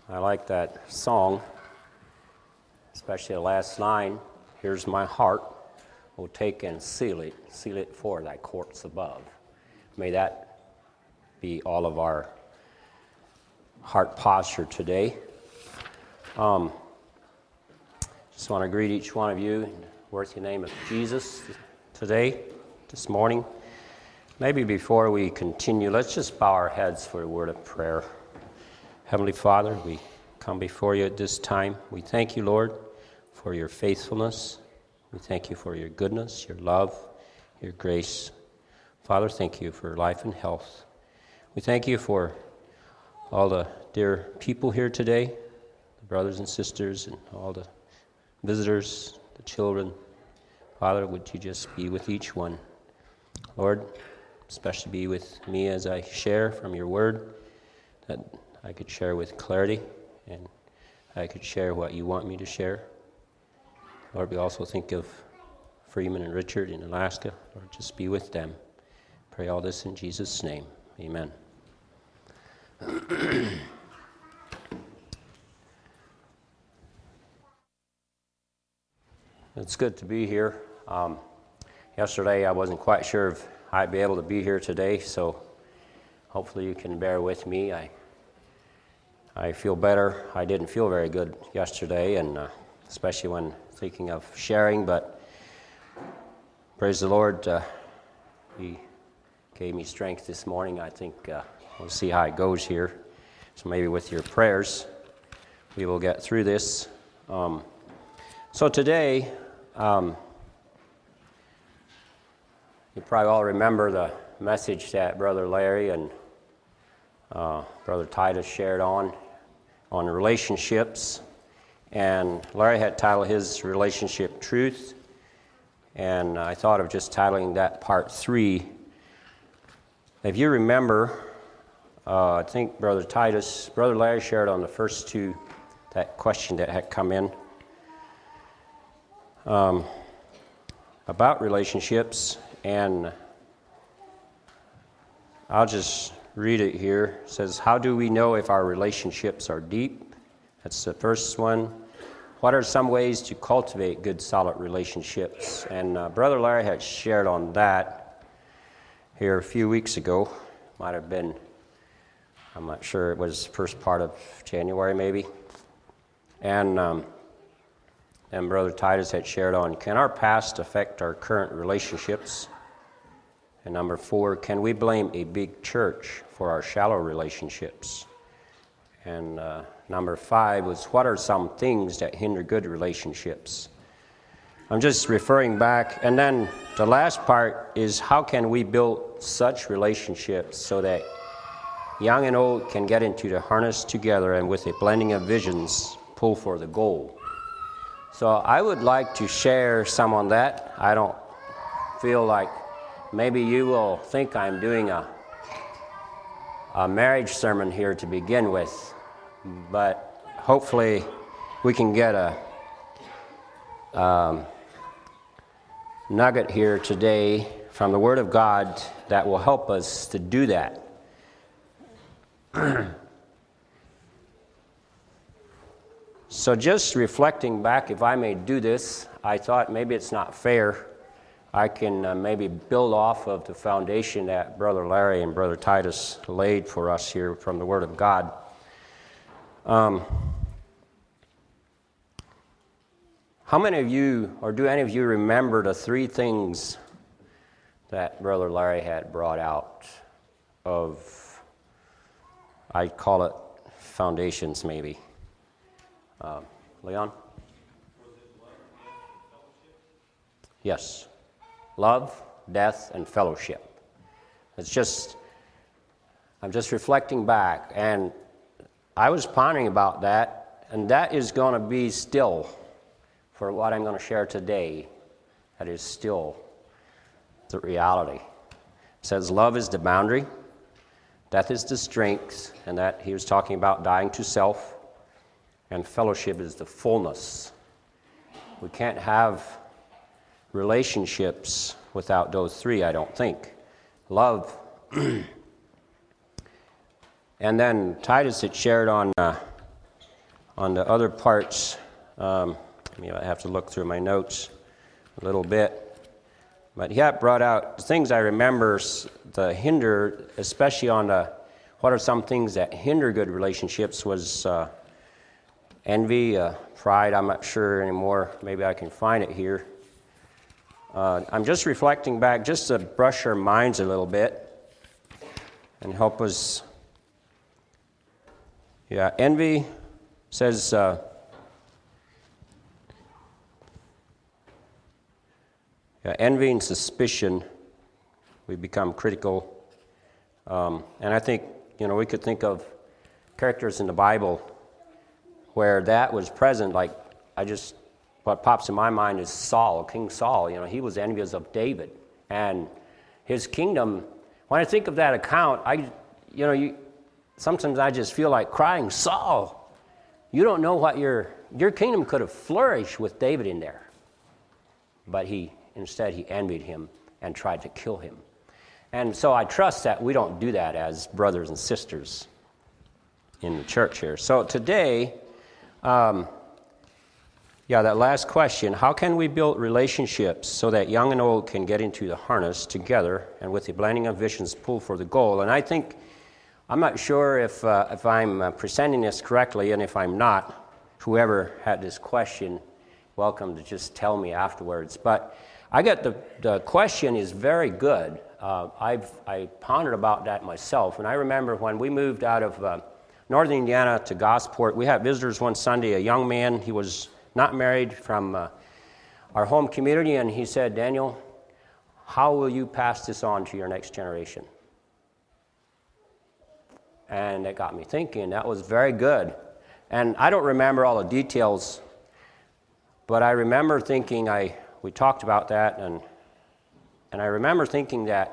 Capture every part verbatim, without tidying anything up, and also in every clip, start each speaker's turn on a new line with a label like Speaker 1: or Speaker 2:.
Speaker 1: I like that song, especially the last line. Here's my heart, oh take and seal it, seal it for thy courts above. May that be all of our heart posture today. Um, just want to greet each one of you in the worthy name of Jesus today, this morning. Maybe before we continue, let's just bow our heads for a word of prayer. Heavenly Father, we come before you at this time. We thank you, Lord, for your faithfulness. We thank you for your goodness, your love, your grace. Father, thank you for life and health. We thank you for all the dear people here today, the brothers and sisters and all the visitors, the children. Father, would you just be with each one. Lord, especially be with me as I share from your word, that I could share with clarity and I could share what you want me to share. Lord, we also think of Freeman and Richard in Alaska. Lord, just be with them. Pray all this in Jesus' name. Amen. It's good to be here. Um, yesterday I wasn't quite sure if I'd be able to be here today, so hopefully you can bear with me. I I feel better. I didn't feel very good yesterday, and uh, especially when thinking of sharing, but praise the Lord, uh, He gave me strength this morning. I think uh, we'll see how it goes here. So maybe with your prayers, we will get through this. Um, so today, um, you probably all remember the message that Brother Larry and uh, Brother Titus shared on, on relationships. And Larry had titled his relationship Truth. And I thought of just titling that part three. If you remember, uh, I think Brother Titus, Brother Larry shared on the first two, that question that had come in um, about relationships. And I'll just read it here. It says, how do we know if our relationships are deep? That's the first one. What are some ways to cultivate good, solid relationships? And uh, Brother Larry had shared on that here a few weeks ago. Might have been, I'm not sure, it was first part of January maybe. And, um, and Brother Titus had shared on, can our past affect our current relationships? And number four, can we blame a big church for our shallow relationships? And uh, number five was, what are some things that hinder good relationships? I'm just referring back. And then the last part is, how can we build such relationships so that young and old can get into the harness together and with a blending of visions, pull for the goal? So I would like to share some on that. I don't feel like maybe you will think I'm doing a, a marriage sermon here to begin with, but hopefully we can get a um, nugget here today from the Word of God that will help us to do that. So just reflecting back, if I may do this, I thought maybe it's not fair. I can uh, maybe build off of the foundation that Brother Larry and Brother Titus laid for us here from the Word of God. Um, how many of you, or do any of you remember the three things that Brother Larry had brought out of, I'd call it foundations maybe? Um, Leon? Yes. Love, death, and fellowship. It's just, I'm just reflecting back, and I was pondering about that, and that is going to be still for what I'm going to share today. That is still the reality. It says love is the boundary, death is the strength, and that he was talking about dying to self, and fellowship is the fullness. We can't have relationships without those three, I don't think. Love. And then Titus had shared on uh, on the other parts, um, maybe I have to look through my notes a little bit. But he had brought out things I remember the hinder, especially on the, what are some things that hinder good relationships was uh, envy, uh, pride. I'm not sure anymore. Maybe I can find it here. Uh, I'm just reflecting back just to brush our minds a little bit and help us. Yeah, envy says, uh, yeah, envy and suspicion, we become critical. Um, and I think, you know, we could think of characters in the Bible where that was present. Like, I just, what pops in my mind is Saul, King Saul. You know, he was envious of David. And his kingdom, when I think of that account, I, you know, you, sometimes I just feel like crying, Saul, you don't know what your, your kingdom could have flourished with David in there. But he, instead, he envied him and tried to kill him. And so I trust that we don't do that as brothers and sisters in the church here. So today, um, yeah, that last question, how can we build relationships so that young and old can get into the harness together and with the blending of visions pull for the goal? And I think, I'm not sure if, uh, if I'm uh, presenting this correctly, and if I'm not, whoever had this question, welcome to just tell me afterwards. But I got the, the question is very good. Uh, I've I pondered about that myself, and I remember when we moved out of uh, northern Indiana to Gosport, we had visitors one Sunday, a young man, he was not married, from uh, our home community, and he said, Daniel, how will you pass this on to your next generation? And it got me thinking. That was very good. And I don't remember all the details, but I remember thinking, I we talked about that, and and I remember thinking that,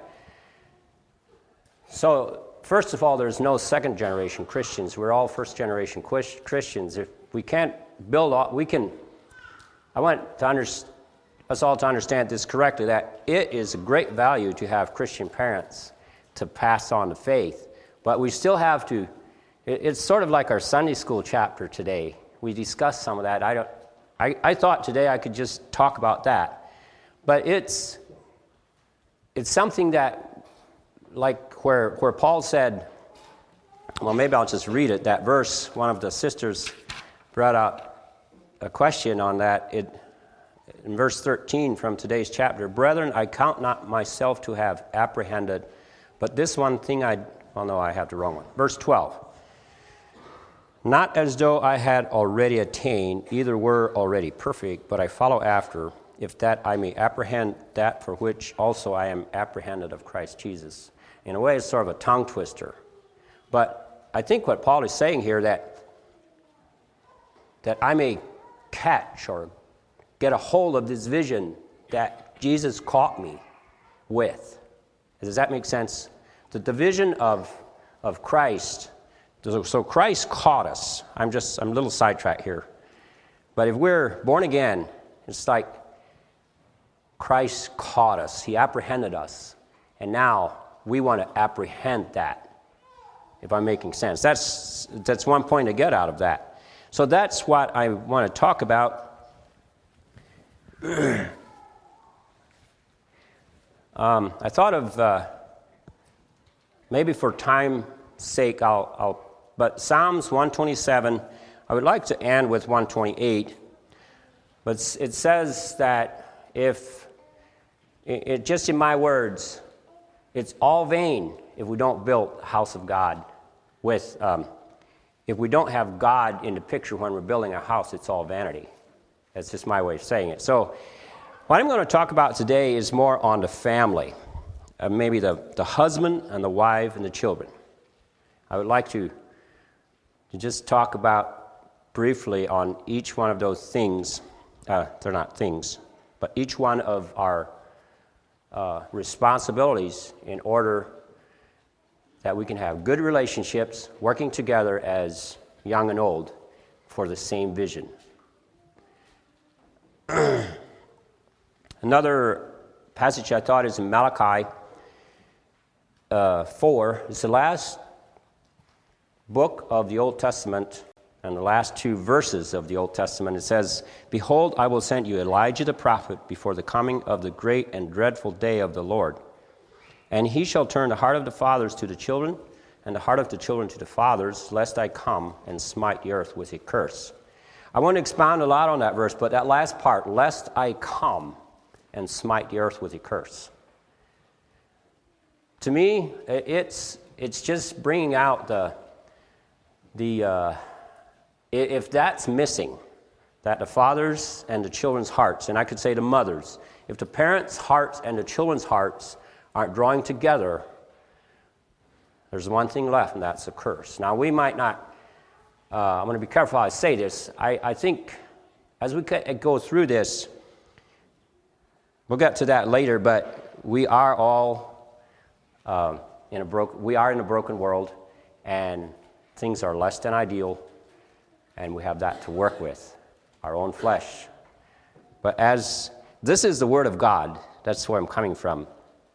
Speaker 1: so first of all, there's no second generation Christians. We're all first generation Christians. If we can't build all, we can, I want to under, us all to understand this correctly, that it is a great value to have Christian parents to pass on the faith. But we still have to, it, it's sort of like our Sunday school chapter today. We discussed some of that. I don't, I, I thought today I could just talk about that. But it's, it's something that, like where, where Paul said, well, maybe I'll just read it, that verse, one of the sisters brought out a question on that. It, in verse thirteen from today's chapter, Brethren, I count not myself to have apprehended, but this one thing I, well, no, I have the wrong one. Verse twelve, not as though I had already attained, either were already perfect, but I follow after, if that I may apprehend that for which also I am apprehended of Christ Jesus. In a way, it's sort of a tongue twister. But I think what Paul is saying here, that that I may catch or get a hold of this vision that Jesus caught me with. Does that make sense? That the vision of, of Christ, so Christ caught us. I'm just, I'm a little sidetracked here. But if we're born again, it's like Christ caught us. He apprehended us. And now we want to apprehend that, if I'm making sense. That's, that's one point to get out of that. So that's what I want to talk about. um, I thought of, uh, maybe for time's sake, I'll, I'll, but Psalms one twenty-seven, I would like to end with one twenty-eight. But it says that if, it, it, just in my words, it's all vain if we don't build the house of God with, um, if we don't have God in the picture when we're building a house, it's all vanity. That's just my way of saying it. So what I'm going to talk about today is more on the family, uh, maybe the, the husband and the wife and the children. I would like to, to just talk about briefly on each one of those things. Uh, they're not things, but each one of our uh, responsibilities in order that we can have good relationships working together as young and old for the same vision. Another passage I thought is in Malachi uh, four. It's the last book of the Old Testament, and the last two verses of the Old Testament. It says, "Behold, I will send you Elijah the prophet before the coming of the great and dreadful day of the Lord. And he shall turn the heart of the fathers to the children, and the heart of the children to the fathers, lest I come and smite the earth with a curse." I want to expound a lot on that verse, but that last part, "lest I come and smite the earth with a curse." To me, it's it's just bringing out the the uh, if that's missing, that the fathers and the children's hearts, and I could say the mothers, if the parents' hearts and the children's hearts aren't drawing together, there's one thing left, and that's a curse. Now, we might not, uh, I'm going to be careful how I say this. I, I think as we go through this, we'll get to that later, but we are all uh, in a broken, we are in a broken world, and things are less than ideal, and we have that to work with, our own flesh. But as this is the Word of God, that's where I'm coming from.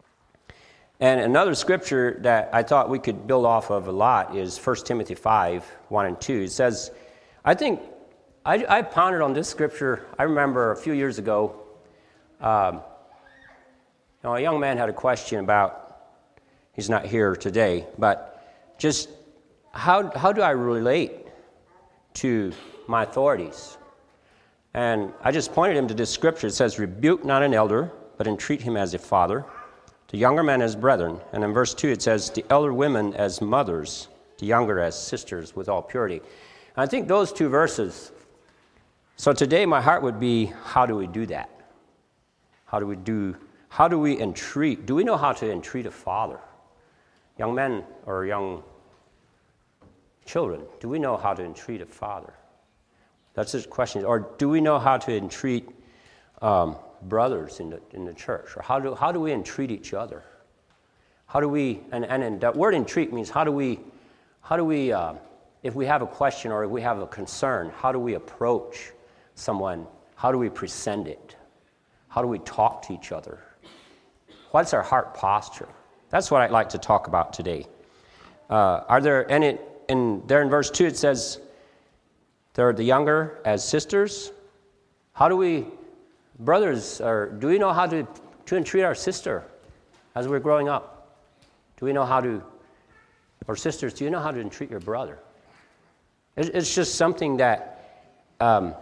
Speaker 1: And another scripture that I thought we could build off of a lot is First Timothy five, one and two. It says, I think, I, I pondered on this scripture. I remember a few years ago, um, you know, a young man had a question about, he's not here today, but just how how do I relate to my authorities? And I just pointed him to this scripture. It says, "Rebuke not an elder, but entreat him as a father, the younger men as brethren." And in verse two it says, "The elder women as mothers, the younger as sisters, with all purity." And I think those two verses, so today my heart would be, how do we do that? How do we do, how do we entreat, do we know how to entreat a father? Young men or young children, do we know how to entreat a father? That's the question. Or do we know how to entreat um, brothers in the in the church? Or how do how do we entreat each other? How do we, and, and, and that word entreat means how do we, how do we, uh, if we have a question or if we have a concern, how do we approach someone? How do we present it? How do we talk to each other? What's our heart posture? That's what I'd like to talk about today. Uh, are there, and it, in, there in verse two it says, they're the younger as sisters. How do we, brothers, or do we know how to, to entreat our sister as we're growing up? Do we know how to, or sisters, do you know how to entreat your brother? It's just something that, um,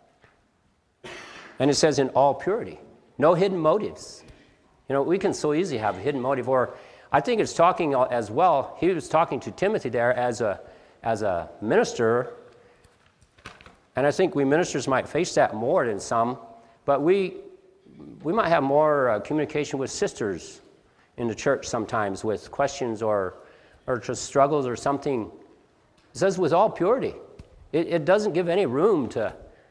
Speaker 1: and it says in all purity, no hidden motives. You know, we can so easily have a hidden motive, or I think it's talking as well, he was talking to Timothy there as a as a minister, and I think we ministers might face that more than some, but we we might have more uh, communication with sisters in the church sometimes with questions or or just struggles or something. It says with all purity. It, it doesn't give any room to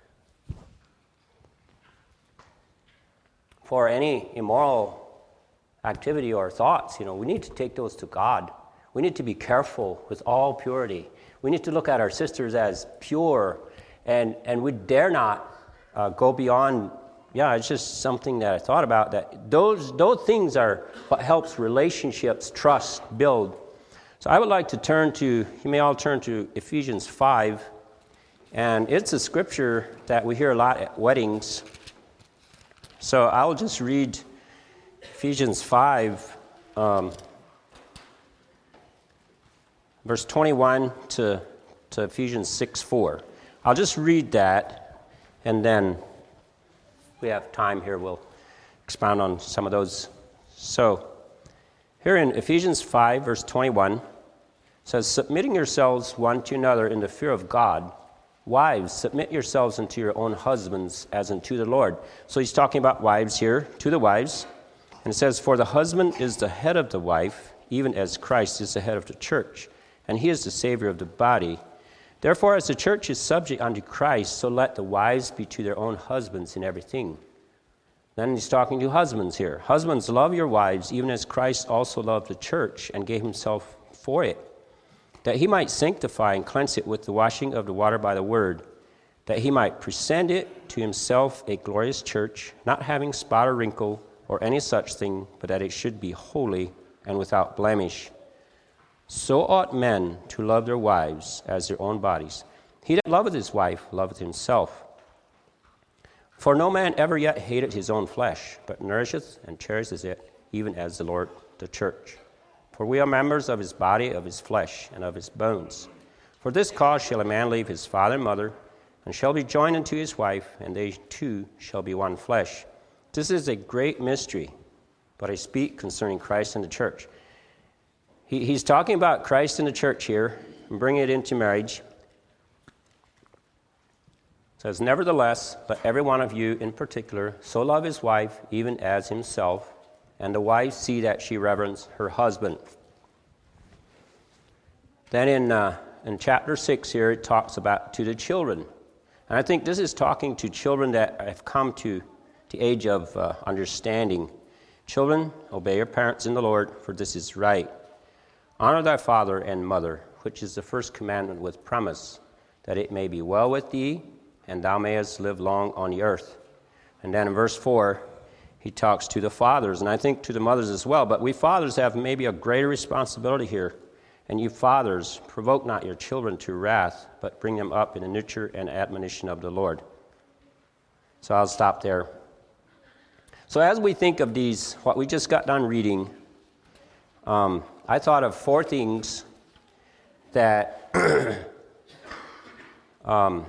Speaker 1: for any immoral activity or thoughts. You know, we need to take those to God. We need to be careful with all purity. We need to look at our sisters as pure, and, and we dare not uh, go beyond. Yeah, it's just something that I thought about, that those those things are what helps relationships, trust, build. So I would like to turn to, you may all turn to Ephesians five, and it's a scripture that we hear a lot at weddings. So I'll just read Ephesians five, um, verse twenty-one to, to Ephesians six four. I'll just read that, and then we have time here, we'll expound on some of those. So, here in Ephesians five, verse twenty-one, it says, "Submitting yourselves one to another in the fear of God. Wives, submit yourselves unto your own husbands as unto the Lord." So he's talking about wives here, to the wives. And it says, "For the husband is the head of the wife, even as Christ is the head of the church, and he is the Savior of the body. Therefore, as the church is subject unto Christ, so let the wives be to their own husbands in everything." Then he's talking to husbands here. "Husbands, love your wives, even as Christ also loved the church and gave himself for it, that he might sanctify and cleanse it with the washing of the water by the word, that he might present it to himself a glorious church, not having spot or wrinkle or any such thing, but that it should be holy and without blemish. So ought men to love their wives as their own bodies. He that loveth his wife loveth himself. For no man ever yet hated his own flesh, but nourisheth and cherisheth it, even as the Lord the church. For we are members of his body, of his flesh, and of his bones. For this cause shall a man leave his father and mother, and shall be joined unto his wife, and they two shall be one flesh. This is a great mystery, but I speak concerning Christ and the church. He, he's talking about Christ and the church here, and bringing it into marriage. It says, nevertheless, let every one of you in particular so love his wife, even as himself, and the wife see that she reverence her husband. Then in uh, in chapter six here, it talks about to the children. And I think this is talking to children that have come to the age of uh, understanding. Children, obey your parents in the Lord, for this is right. Honor thy father and mother, which is the first commandment with promise, that it may be well with thee, and thou mayest live long on the earth. And then in verse four, he talks to the fathers, and I think to the mothers as well. But we fathers have maybe a greater responsibility here. And you fathers, provoke not your children to wrath, but bring them up in the nurture and admonition of the Lord. So I'll stop there. So as we think of these, what we just got done reading, um, I thought of four things that um,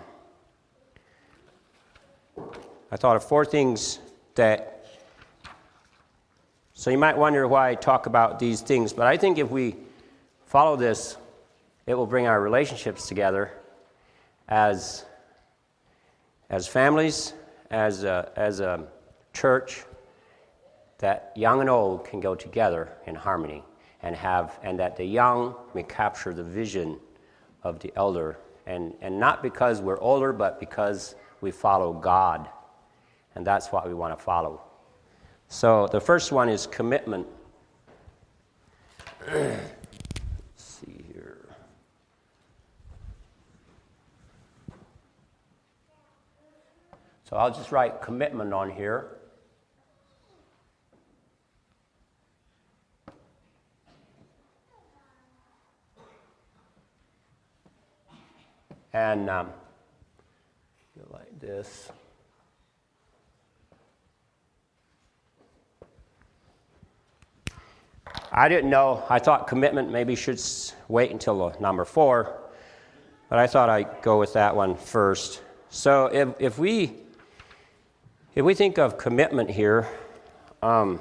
Speaker 1: I thought of four things that, so you might wonder why I talk about these things, but I think if we follow this, it will bring our relationships together as, as families, as a, as a church, that young and old can go together in harmony and have, and that the young may capture the vision of the elder, and, and not because we're older, but because we follow God, and that's what we want to follow. So the first one is commitment. See here. So I'll just write commitment on here. And um, like this. I didn't know. I thought commitment maybe should wait until number four, but I thought I'd go with that one first. So if, if we if we think of commitment here, um,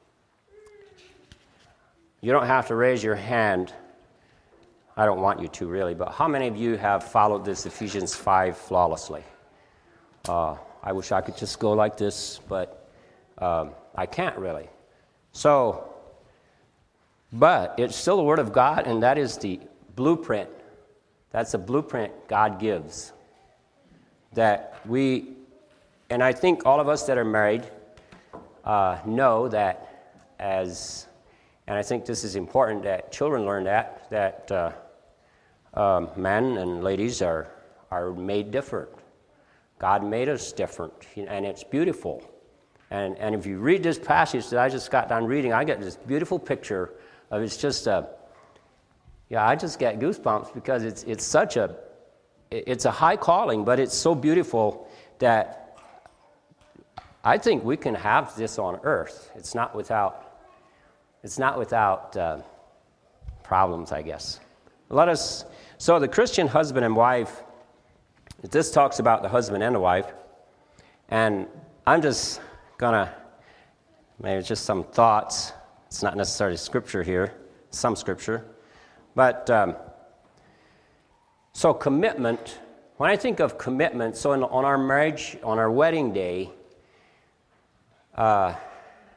Speaker 1: you don't have to raise your hand. I don't want you to really, but how many of you have followed this Ephesians five flawlessly? Uh, I wish I could just go like this, but um, I can't really. So. But it's still the Word of God, and that is the blueprint. That's the blueprint God gives. That we, and I think all of us that are married uh, know that as, and I think this is important that children learn that, that uh, um, men and ladies are, are made different. God made us different, and it's beautiful. And, and if you read this passage that I just got done reading, I get this beautiful picture of it's just a, yeah, I just get goosebumps because it's it's such a, it's a high calling, but it's so beautiful that I think we can have this on earth. It's not without, it's not without uh, problems, I guess. Let us, so the Christian husband and wife, this talks about the husband and the wife, and I'm just gonna, maybe just some thoughts. It's not necessarily scripture here, some scripture. But, um, so commitment, when I think of commitment, so in, on our marriage, on our wedding day, uh,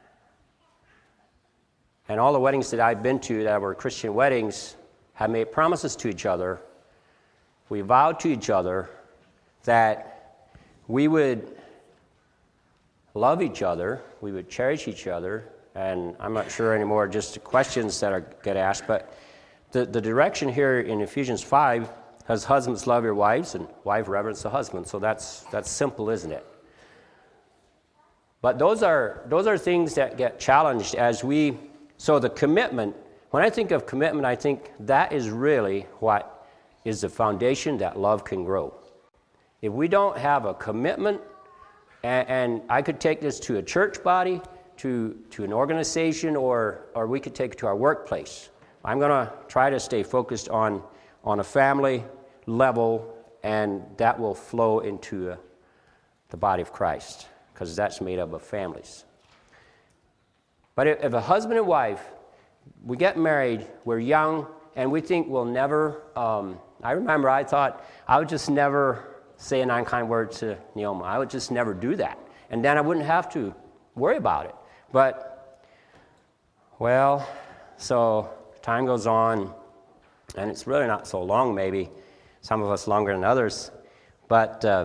Speaker 1: and all the weddings that I've been to that were Christian weddings have made promises to each other. We vowed to each other that we would love each other, we would cherish each other, and I'm not sure anymore just the questions that are get asked, but the, the direction here in Ephesians five has husbands love your wives and wife reverence the husband. So that's that's simple, isn't it? But those are those are things that get challenged as we, so the commitment, when I think of commitment, I think that is really what is the foundation that love can grow. If we don't have a commitment, and, and I could take this to a church body, to, to an organization, or, or we could take it to our workplace. I'm going to try to stay focused on, on a family level, and that will flow into uh, the body of Christ, because that's made up of families. But if, if a husband and wife, we get married, we're young, and we think we'll never, um, I remember I thought I would just never say an unkind word to Neoma. I would just never do that. And then I wouldn't have to worry about it. But, well, so time goes on, and it's really not so long, maybe. Some of us longer than others. But uh,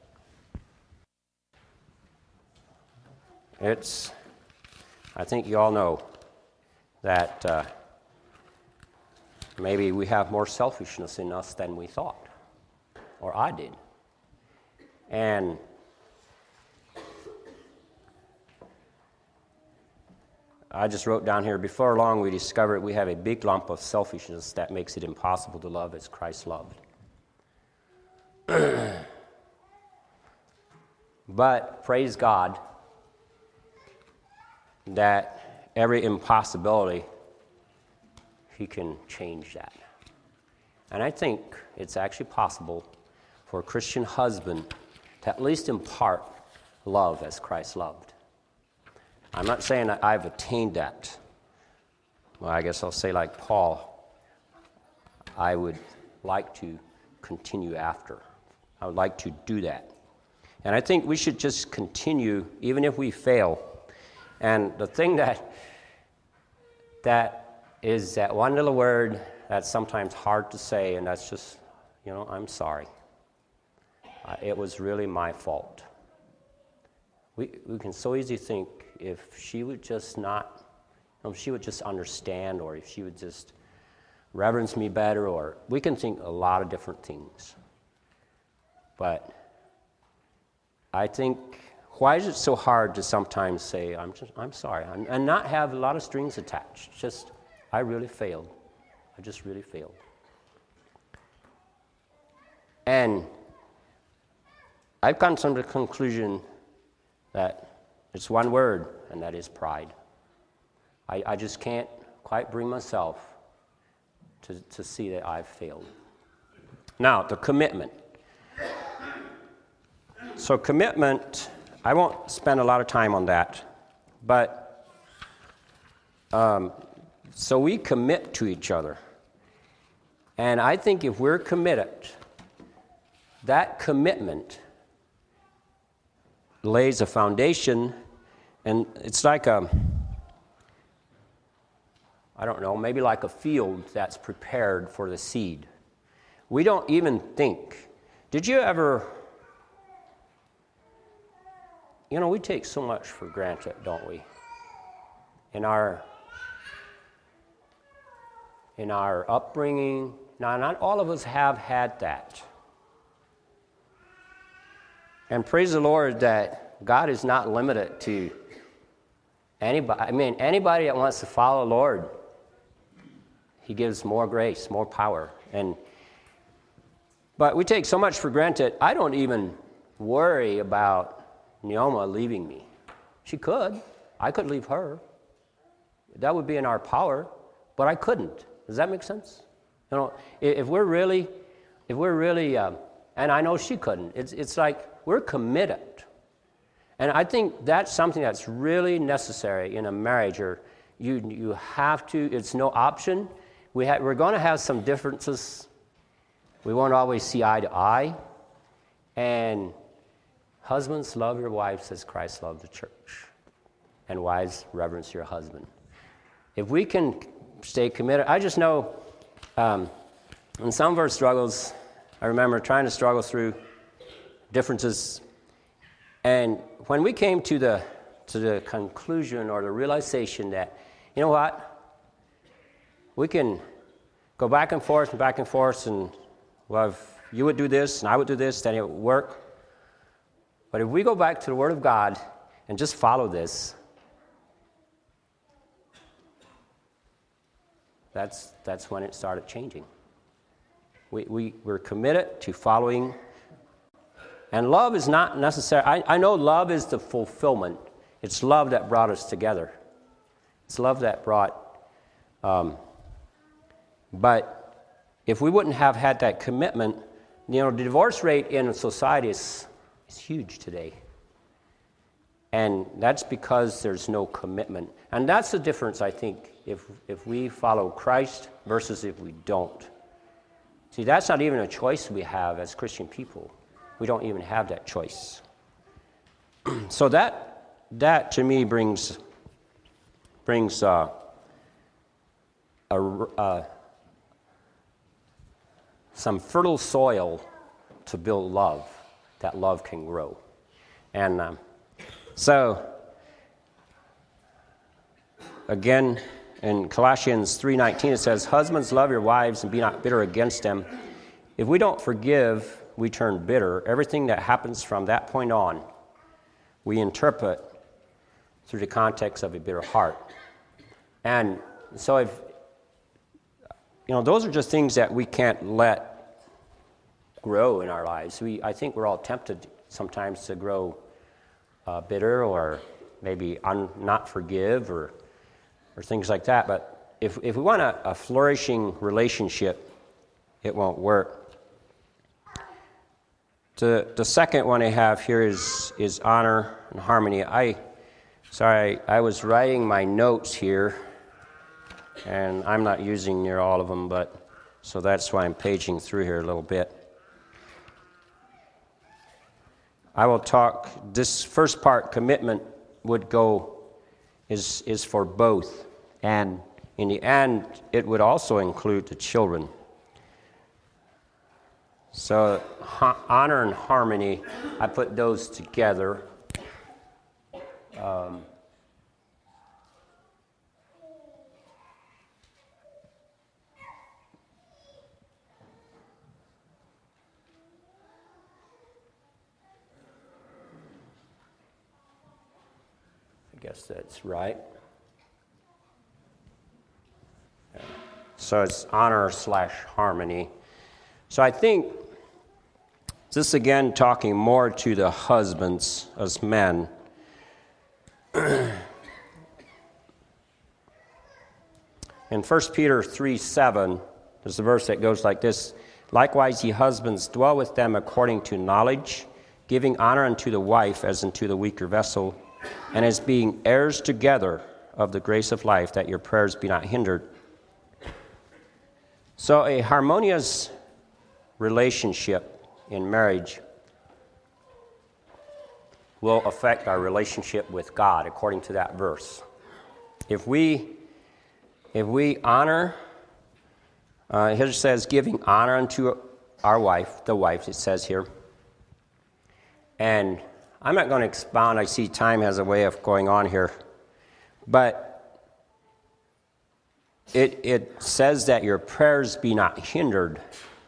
Speaker 1: it's, I think you all know that uh, maybe we have more selfishness in us than we thought, or I did. And I just wrote down here, before long we discovered we have a big lump of selfishness that makes it impossible to love as Christ loved. But praise God that every impossibility, He can change that. And I think it's actually possible for a Christian husband to at least impart love as Christ loved. I'm not saying that I've attained that. Well, I guess I'll say like Paul, I would like to continue after. I would like to do that. And I think we should just continue, even if we fail. And the thing that that is that one little word that's sometimes hard to say, and that's just, you know, I'm sorry. Uh, it was really my fault. We we can so easily think if she would just not, you know, if she would just understand, or if she would just reverence me better, or we can think a lot of different things. But I think, why is it so hard to sometimes say, I'm just, I'm sorry, and, and not have a lot of strings attached? Just, I really failed. I just really failed. And I've come to the conclusion that it's one word, and that is pride. I, I just can't quite bring myself to, to see that I've failed. Now, the commitment. So commitment, I won't spend a lot of time on that, but um, so we commit to each other. And I think if we're committed, that commitment lays a foundation, and it's like a, I don't know, maybe like a field that's prepared for the seed. We don't even think. Did you ever, you know, we take so much for granted, don't we? In our in our upbringing. Now, not all of us have had that. And praise the Lord that God is not limited to anybody. I mean, anybody that wants to follow the Lord, He gives more grace, more power. And but we take so much for granted. I don't even worry about Neoma leaving me. She could. I could leave her. That would be in our power, but I couldn't. Does that make sense? You know, if we're really, if we're really, um, and I know she couldn't. It's it's like we're committed, and I think that's something that's really necessary in a marriage. Or you you have to. It's no option. We ha- we're going to have some differences. We won't always see eye to eye, and husbands, love your wives as Christ loved the church, and wives, reverence your husband. If we can stay committed, I just know um, in some of our struggles, I remember trying to struggle through differences, and when we came to the to the conclusion or the realization that, you know what, we can go back and forth and back and forth, and well, if you would do this and I would do this, then it would work. But if we go back to the Word of God and just follow this, that's that's when it started changing. We, we, we're committed to following. And love is not necessary. I, I know love is the fulfillment. It's love that brought us together. It's love that brought, um, but if we wouldn't have had that commitment, you know, the divorce rate in society is, is huge today. And that's because there's no commitment. And that's the difference, I think, if if we follow Christ versus if we don't. See, that's not even a choice we have as Christian people. We don't even have that choice. So that that to me brings brings uh, a, uh, some fertile soil to build love. That love can grow, and um, so again in Colossians three nineteen it says, "Husbands, love your wives and be not bitter against them." If we don't forgive, we turn bitter. Everything that happens from that point on, we interpret through the context of a bitter heart. And so if, you know, those are just things that we can't let grow in our lives. We, I think we're all tempted sometimes to grow uh, bitter or maybe un, not forgive or or things like that. But if, if we want a, a flourishing relationship, it won't work. The, the second one I have here is, is honor and harmony. I, sorry, I was writing my notes here, and I'm not using near all of them, but so that's why I'm paging through here a little bit. I will talk, this first part, commitment, would go, is, is for both. And in the end, it would also include the children. So ha- honor and harmony, I put those together. Um, I guess that's right. So it's honor slash harmony. So I think this again talking more to the husbands as men. In First Peter three seven, there's a verse that goes like this: "Likewise, ye husbands, dwell with them according to knowledge, giving honor unto the wife as unto the weaker vessel, and as being heirs together of the grace of life, that your prayers be not hindered." So a harmonious relationship in marriage will affect our relationship with God, according to that verse. If we if we honor, uh, here it says, giving honor unto our wife, the wife, it says here. And I'm not going to expound, I see time has a way of going on here, but it it says that your prayers be not hindered.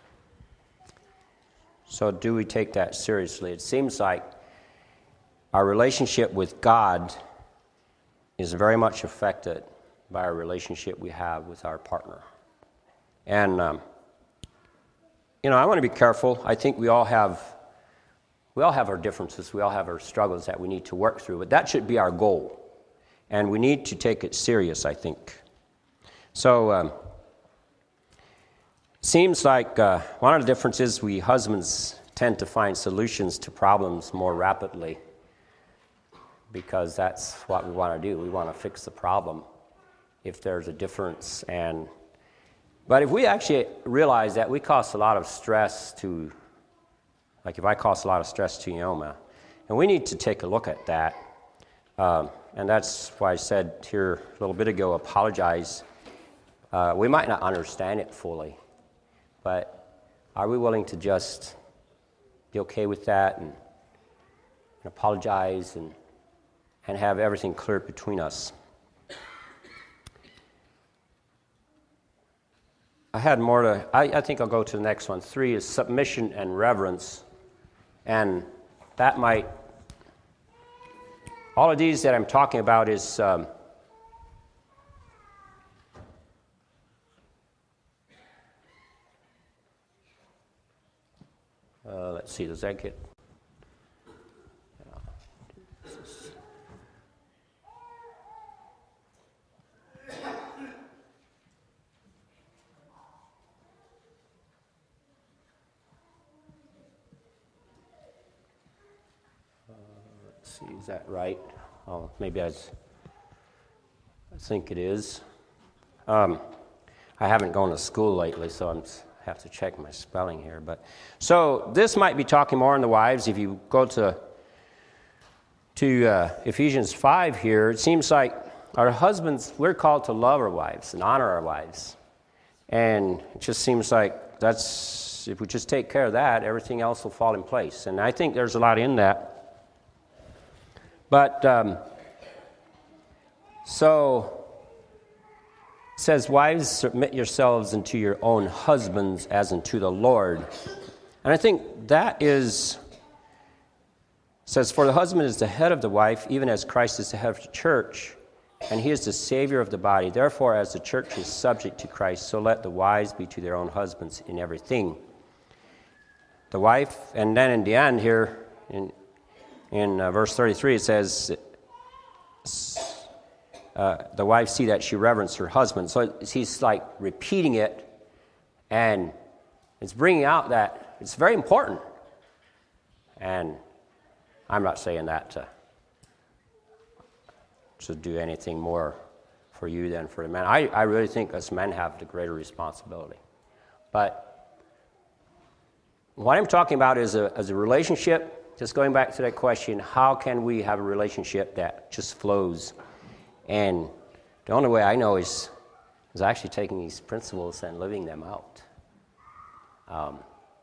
Speaker 1: So do we take that seriously? It seems like our relationship with God is very much affected by our relationship we have with our partner. And, um, you know, I want to be careful. I think we all have we all have our differences. We all have our struggles that we need to work through. But that should be our goal. And we need to take it serious, I think. So, um, seems like uh, one of the differences, we husbands tend to find solutions to problems more rapidly because that's what we want to do. We want to fix the problem if there's a difference. And but if we actually realize that we cause a lot of stress to, like if I cause a lot of stress to Yoma, and we need to take a look at that. Um, and that's why I said here a little bit ago, apologize. Uh, we might not understand it fully. But are we willing to just be okay with that and, and apologize and and have everything clear between us? I had more to, I, I think I'll go to the next one. Three is submission and reverence. And that might, all of these that I'm talking about is um, Uh, let's see, does that get... See, is that right? Oh, maybe I, was, I think it is. Um, I haven't gone to school lately, so I have to check my spelling here. But so this might be talking more on the wives. If you go to to uh, Ephesians five here, it seems like our husbands, we're called to love our wives and honor our wives, and it just seems like that's if we just take care of that, everything else will fall in place. And I think there's a lot in that. But, um, so, it says, wives, submit yourselves unto your own husbands as unto the Lord. And I think that is, says, for the husband is the head of the wife, even as Christ is the head of the church, and he is the Savior of the body. Therefore, as the church is subject to Christ, so let the wives be to their own husbands in everything. The wife, and then in the end here, in In uh, verse thirty-three, it says, uh, the wife see that she reverence her husband. So he's like repeating it, and it's bringing out that it's very important. And I'm not saying that to, to do anything more for you than for the men. I, I really think us men have the greater responsibility. But what I'm talking about is a, is a relationship. Just going back to that question, how can we have a relationship that just flows? And the only way I know is, is actually taking these principles and living them out. Um,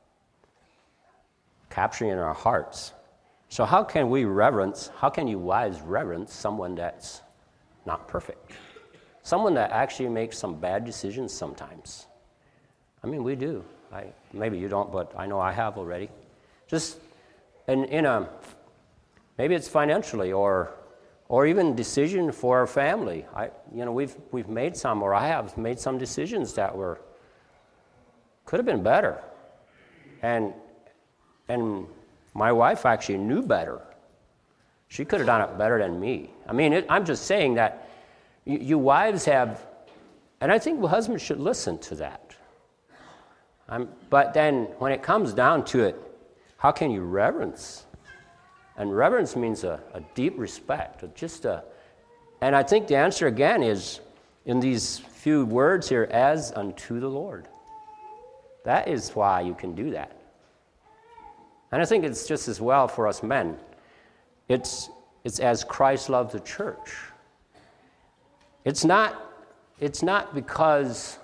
Speaker 1: capturing in our hearts. So how can we reverence, how can you wives reverence someone that's not perfect? Someone that actually makes some bad decisions sometimes. I mean, we do. I, maybe you don't, but I know I have already. Just... And in a, maybe it's financially or, or even decision for our family. I, you know, we've we've made some, or I have made some decisions that were could have been better, and and my wife actually knew better. She could have done it better than me. I mean, it, I'm just saying that you, you wives have, and I think husbands should listen to that. I'm, but then when it comes down to it, how can you reverence? And reverence means a, a deep respect, just a, and I think the answer again is in these few words here, as unto the Lord. That is why you can do that. And I think it's just as well for us men. It's it's as Christ loved the church. It's not it's not because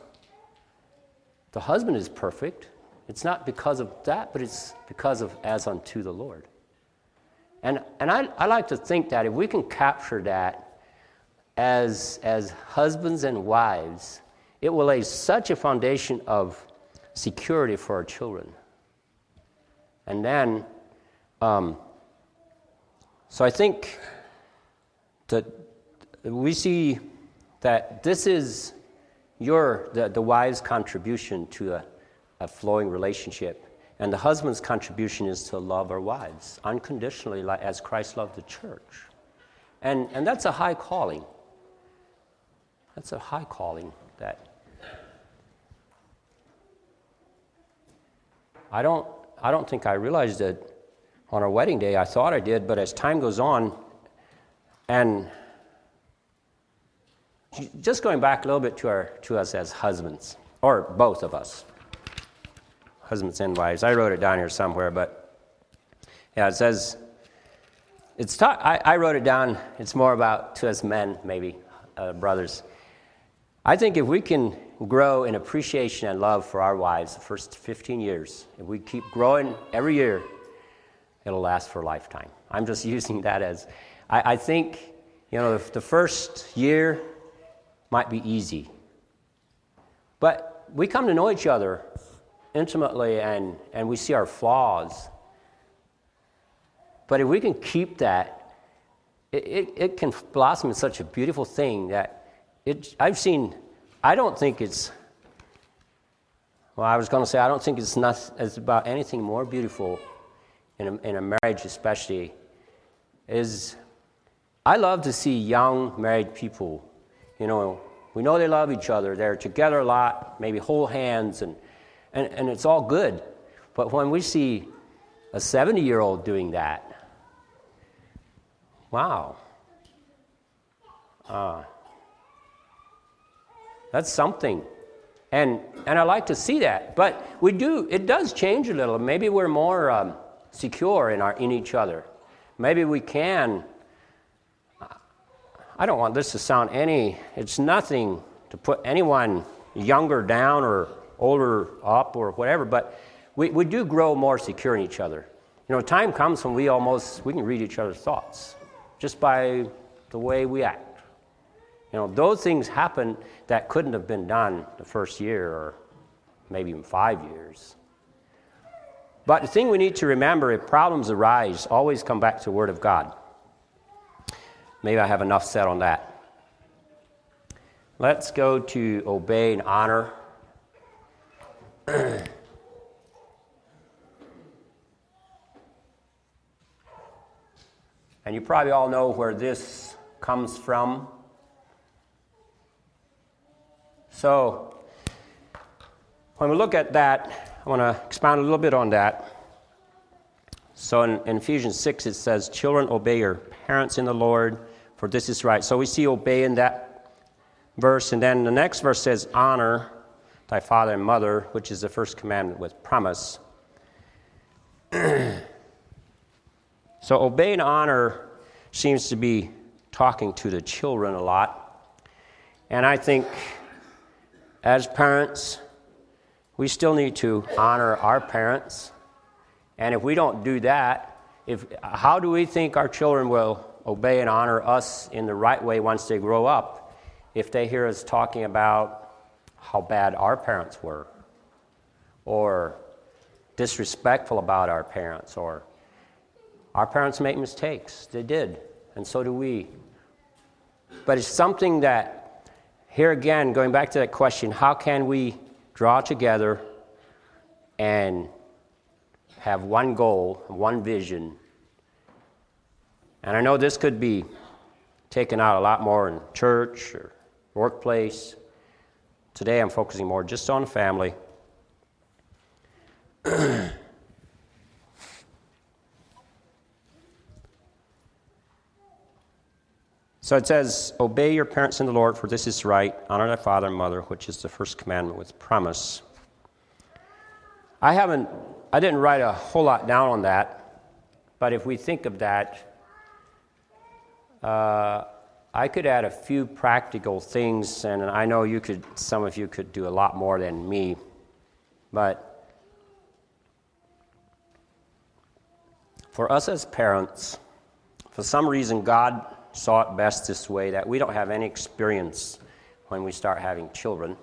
Speaker 1: the husband is perfect. It's not because of that, but it's because of as unto the Lord. And and I, I like to think that if we can capture that as as husbands and wives, it will lay such a foundation of security for our children. And then, um, so I think that we see that this is your the, the wife's contribution to a a flowing relationship. And the husband's contribution is to love our wives unconditionally, like as Christ loved the church. And and that's a high calling. That's a high calling that I don't I don't think I realized it on our wedding day. I thought I did, but as time goes on, and just going back a little bit to our to us as husbands, or both of us. Husbands and wives. I wrote it down here somewhere, but yeah, it says, it's ta- I, I wrote it down, it's more about to us men, maybe, uh, brothers. I think if we can grow in appreciation and love for our wives the first fifteen years, if we keep growing every year, it'll last for a lifetime. I'm just using that as, I, I think, you know, the, the first year might be easy. But we come to know each other intimately, and, and we see our flaws. But if we can keep that, it, it, it can blossom in such a beautiful thing that it I've seen, I don't think it's, Well, I was going to say, I don't think it's not it's about anything more beautiful in a, in a marriage, especially, is I love to see young married people. You know, we know they love each other. They're together a lot, maybe hold hands, and and, and it's all good. But when we see a seventy-year-old doing that, wow, uh, that's something. And and I like to see that, but we do. It does change a little. Maybe we're more um, secure in our in each other. Maybe we can. I don't want this to sound any. It's nothing to put anyone younger down or older up or whatever. But we, we do grow more secure in each other. You know, time comes when we almost we can read each other's thoughts just by the way we act. You know, those things happen that couldn't have been done the first year or maybe even five years. But the thing we need to remember, if problems arise, always come back to the Word of God. Maybe I have enough said on that. Let's go to obey and honor. And you probably all know where this comes from. So, when we look at that, I want to expound a little bit on that. So in, in Ephesians six, it says, "Children, obey your parents in the Lord, for this is right." So we see obey in that verse. And then the next verse says, "Honor thy father and mother," which is the first commandment with promise. So obey and honor seems to be talking to the children a lot. And I think as parents, we still need to honor our parents. And if we don't do that, if how do we think our children will obey and honor us in the right way once they grow up if they hear us talking about how bad our parents were, or disrespectful about our parents, or our parents make mistakes? They did, and so do we. But it's something that, here again, going back to that question, how can we draw together and have one goal, one vision? And I know this could be taken out a lot more in church or workplace. Today I'm focusing more just on family. So it says, "Obey your parents in the Lord, for this is right. Honor thy father and mother," which is the first commandment with promise. I haven't, I didn't write a whole lot down on that, but if we think of that, uh, I could add a few practical things, and I know you could, some of you could do a lot more than me, but for us as parents, for some reason, God saw it best this way, that we don't have any experience when we start having children.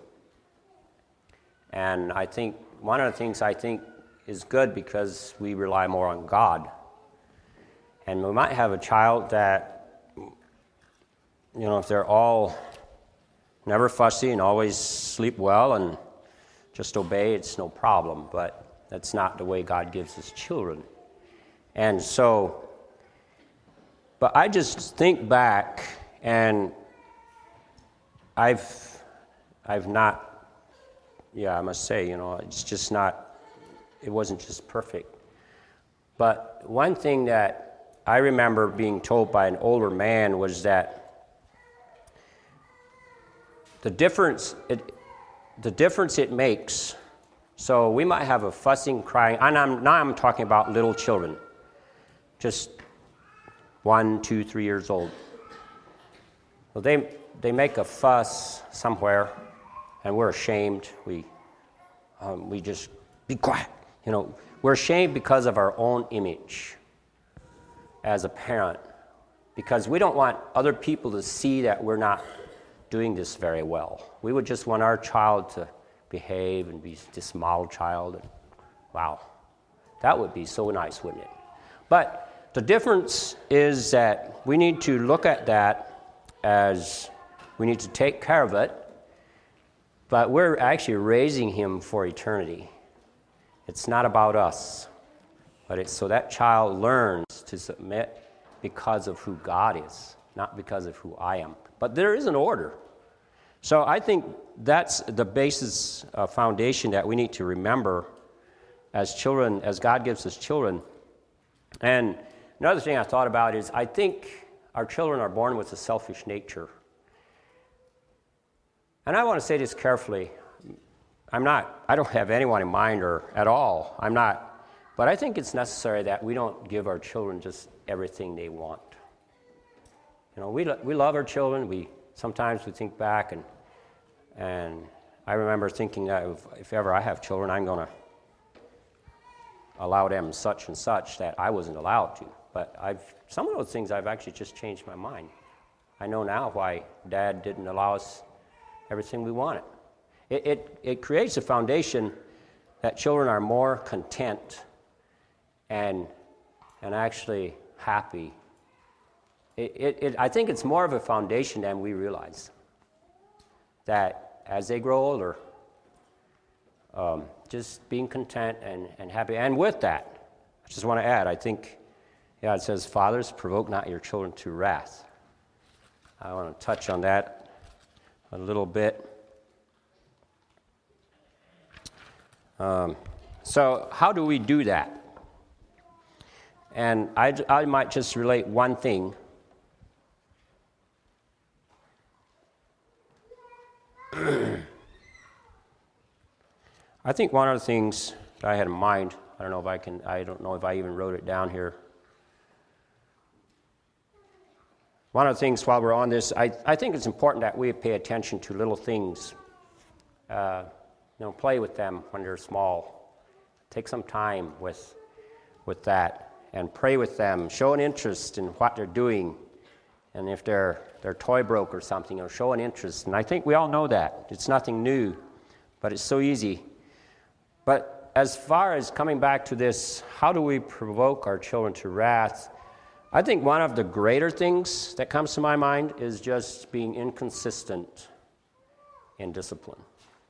Speaker 1: And I think one of the things I think is good because we rely more on God. And we might have a child that, you know, if they're all never fussy and always sleep well and just obey, it's no problem. But that's not the way God gives us children. And so, but I just think back, and I've, I've not, yeah, I must say, you know, it's just not, it wasn't just perfect. But one thing that I remember being told by an older man was that the difference, it, the difference it makes, so we might have a fussing, crying, and I'm, now I'm talking about little children, just one, two, three years old. Well, they they make a fuss somewhere, and we're ashamed. We um, we just be quiet. You know, we're ashamed because of our own image as a parent, because we don't want other people to see that we're not doing this very well. We would just want our child to behave and be this model child. And, wow, that would be so nice, wouldn't it? But the difference is that we need to look at that as we need to take care of it, But we're actually raising him for eternity. It's not about us, but it's so that child learns to submit because of who God is, not because of who I am. But there is an order. So I think that's the basis, uh, foundation that we need to remember as children, as God gives us children. And another thing I thought about is I think our children are born with a selfish nature. And I want to say this carefully. I'm not, I don't have anyone in mind or at all. I'm not. But I think it's necessary that we don't give our children just everything they want. You know, we, lo- we love our children. We sometimes we think back, and and I remember thinking that if, if ever I have children, I'm going to allow them such and such that I wasn't allowed to. But I've some of those things I've actually just changed my mind. I know now why Dad didn't allow us everything we wanted. It, it, it creates a foundation that children are more content and and actually happy. It, it, it, I think it's more of a foundation than we realize. That as they grow older, um, just being content and, and happy. And with that, I just want to add, I think, yeah, it says, fathers, provoke not your children to wrath. I want to touch on that a little bit. Um, so how do we do that? And I, I might just relate one thing. I think one of the things that I had in mind, I don't know if I can, I don't know if I even wrote it down here. One of the things while we're on this, I, I think it's important that we pay attention to little things. Uh, you know, play with them when they're small. Take some time with, with that and pray with them. Show an interest in what they're doing. And if their their toy broke or something, you know, show an interest. And I think we all know that. It's nothing new, but it's so easy. But as far as coming back to this, how do we provoke our children to wrath? I think one of the greater things that comes to my mind is just being inconsistent in discipline.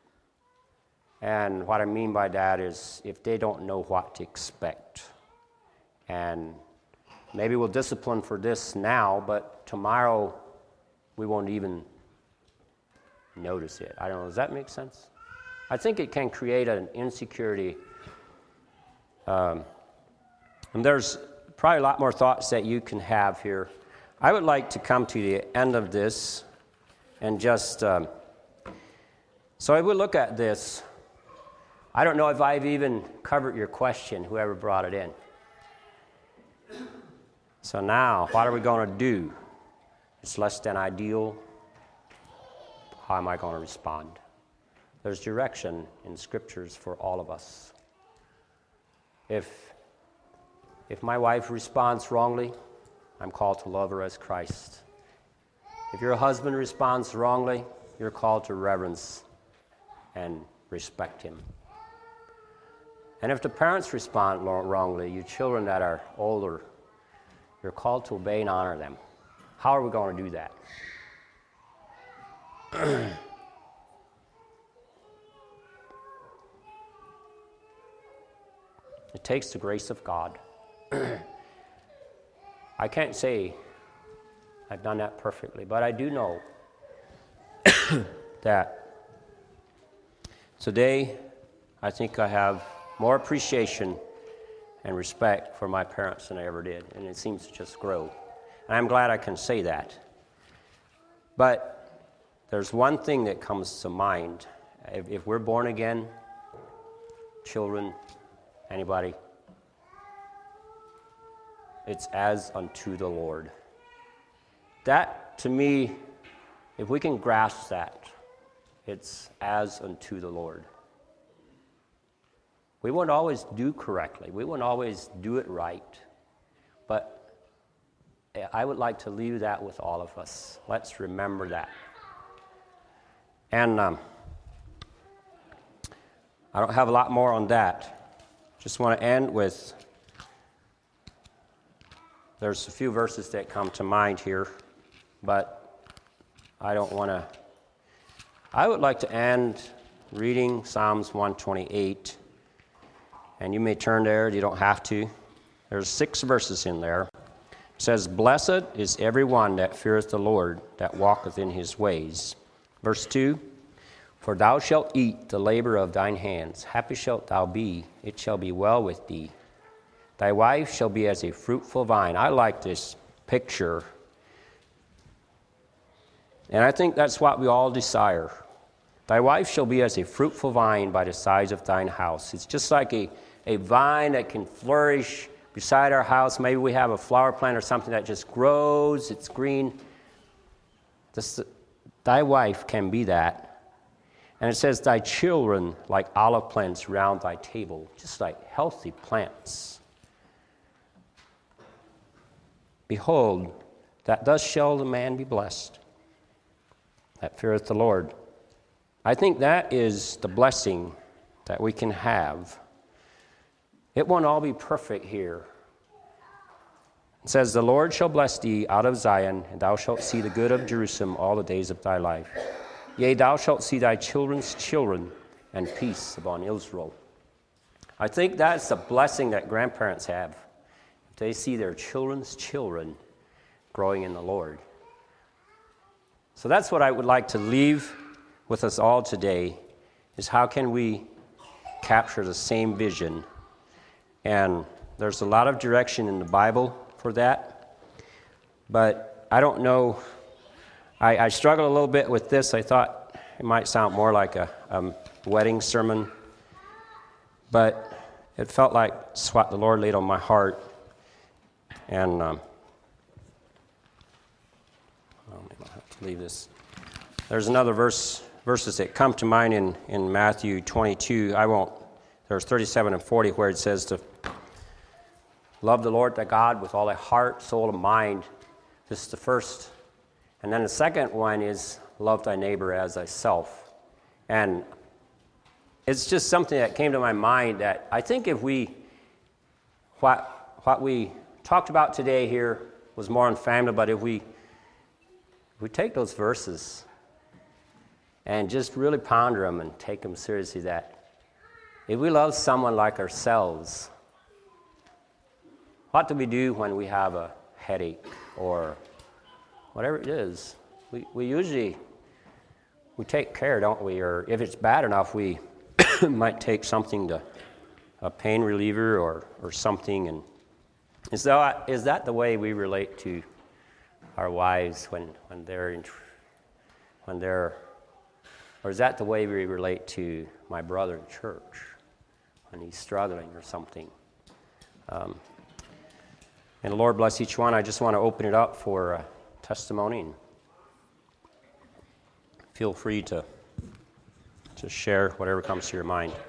Speaker 1: And what I mean by that is if they don't know what to expect. And maybe we'll discipline for this now, but tomorrow we won't even notice it. I don't know, does that make sense? I think it can create an insecurity. Um, and there's probably a lot more thoughts that you can have here. I would like to come to the end of this and just, um, so if we look at this, I don't know if I've even covered your question, whoever brought it in. So now, what are we going to do? It's less than ideal. How am I going to respond? There's direction in scriptures for all of us. If, if my wife responds wrongly, I'm called to love her as Christ. If your husband responds wrongly, you're called to reverence and respect him. And if the parents respond wrongly, you children that are older, you're called to obey and honor them. How are we going to do that? It takes the grace of God. I can't say I've done that perfectly, but I do know that today I think I have more appreciation and respect for my parents than I ever did, and it seems to just grow. And I'm glad I can say that. But there's one thing that comes to mind. If, if we're born again, children, anybody, it's as unto the Lord. That, to me, if we can grasp that, it's as unto the Lord. We won't always do correctly. We won't always do it right. But I would like to leave that with all of us. Let's remember that. And um, I don't have a lot more on that. Just want to end with, there's a few verses that come to mind here, but I don't want to I would like to end reading Psalms one twenty-eight, and you may turn there, you don't have to. There's six verses in there. It says, "Blessed is every one that feareth the Lord, that walketh in his ways." Verse two, "For thou shalt eat the labor of thine hands. Happy shalt thou be, it shall be well with thee. Thy wife shall be as a fruitful vine." I like this picture. And I think that's what we all desire. "Thy wife shall be as a fruitful vine by the sides of thine house." It's just like a, a vine that can flourish beside our house. Maybe we have a flower plant or something that just grows, it's green. This, thy wife can be that. And it says, "Thy children like olive plants round thy table," just like healthy plants. "Behold, that thus shall the man be blessed that feareth the Lord." I think that is the blessing that we can have. It won't all be perfect here. It says, "The Lord shall bless thee out of Zion, and thou shalt see the good of Jerusalem all the days of thy life. Yea, thou shalt see thy children's children, and peace upon Israel." I think that's the blessing that grandparents have. If they see their children's children growing in the Lord. So that's what I would like to leave with us all today, is how can we capture the same vision? And there's a lot of direction in the Bible for that. But I don't know, I, I struggled a little bit with this. I thought it might sound more like a, a wedding sermon. But it felt like it's what the Lord laid on my heart. And um, well, maybe I'll have to leave this. There's another verse, verses that come to mind in, in Matthew twenty-two. I won't, there's thirty-seven and forty where it says to love the Lord thy God with all thy heart, soul, and mind. This is the first. And then the second one is love thy neighbor as thyself. And it's just something that came to my mind that I think if we, what, what we talked about today here was more on family, but if we, if we take those verses and just really ponder them and take them seriously, that if we love someone like ourselves, what do we do when we have a headache or whatever it is? We, we usually, we take care, don't we? Or if it's bad enough, we might take something to, a pain reliever or, or something. And is that, is that the way we relate to our wives when, when they're in, when they're, or is that the way we relate to my brother in church when he's struggling or something? Um, and the Lord bless each one. I just want to open it up for uh, testimony. And feel free to, to share whatever comes to your mind.